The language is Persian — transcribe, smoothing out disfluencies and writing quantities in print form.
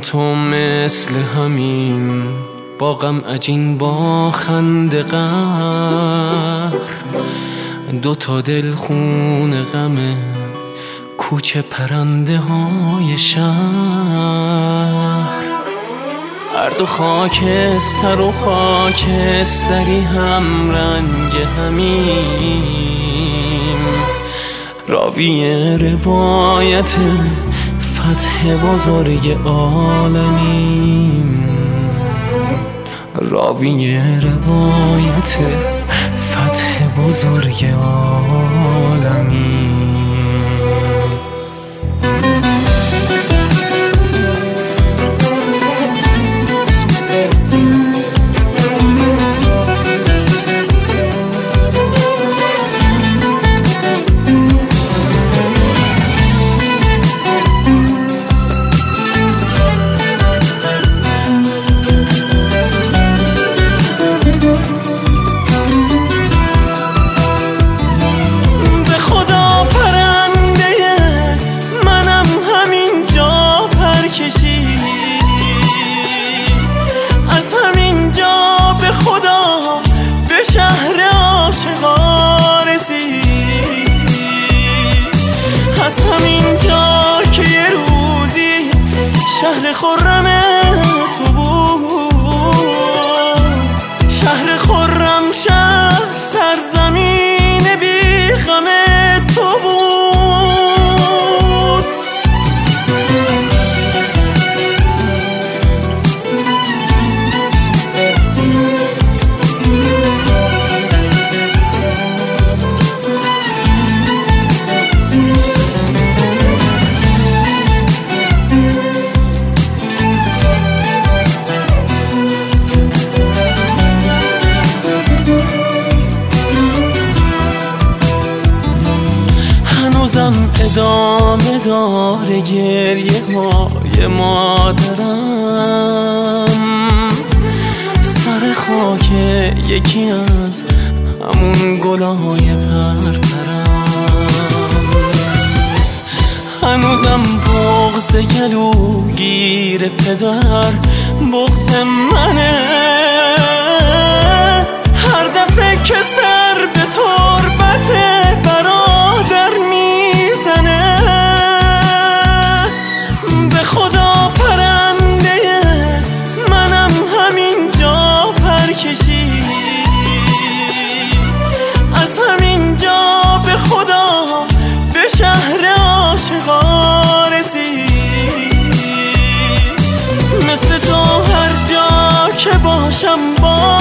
تو مثل همین با غم عجین با خنده قهر، دوتا دل خون غمه کوچه پرنده های شهر. هر دو خاکستر و خاکستری هم رنگ همیم، راوی روایت فتح بزرگ عالمیم، راوی روایت فتح بزرگ عالمیم. از همینجا به خدا به شهر عاشقا رسید، از همینجا که یه روزی شهر خرم تو بود، شهر خرم، شهر سرزمین بی غم تو بود. ادامه داره گریه های مادرم، سر خاک یکی از همون گلای پرپرم. هنوزم بغض گلوگیر پدر بغض منه، هر دفعه که سر به تربت برادر میزنه. به خدا پرنده منم همینجا پر کشید، از همینجا به خدا به شهر عاشقا رسید. مثل تو هر جا که باشم با